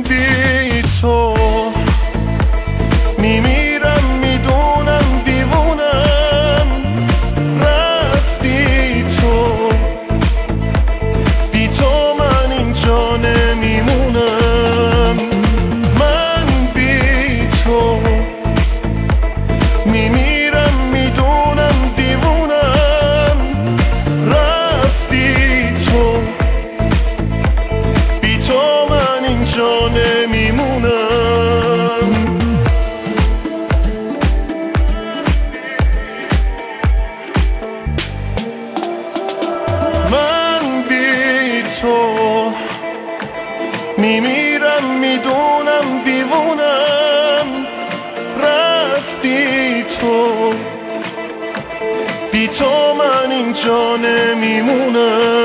من بی تو میمیرم، میدونم دیوونم، رفتی تو، بی تو من اینجا نمیمونم. من بی تو میمیرم، میدونم دیوونم، رفتی تو، بی تو من اینجا نمیمونم. من بی تو میمیرم، میدونم دیوونم، رفتی تو، بی تو من اینجا نمیمونم.